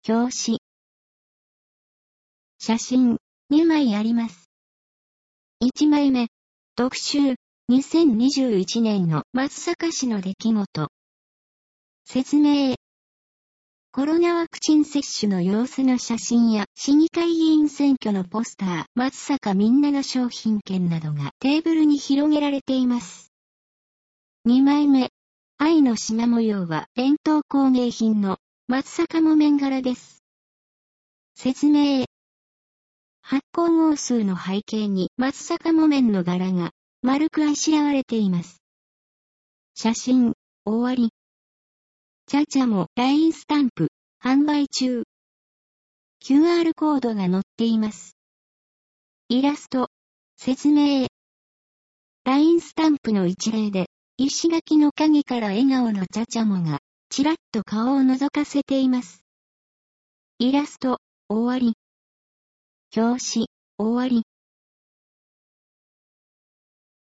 表紙。写真、2枚あります。1枚目、特集、2021年の松阪市の出来事。説明。コロナワクチン接種の様子の写真や市議会議員選挙のポスター、松阪みんなの商品券などがテーブルに広げられています。2枚目、愛の縞模様は伝統工芸品の松阪木綿柄です。説明。発光号数の背景に松阪木綿の柄が丸くあしらわれています。写真、終わり。チャチャも LINE スタンプ、販売中。QR コードが載っています。イラスト、説明。LINE スタンプの一例で、石垣の影から笑顔のチャチャモが、ちらっと顔を覗かせています。イラスト、終わり。表紙、終わり。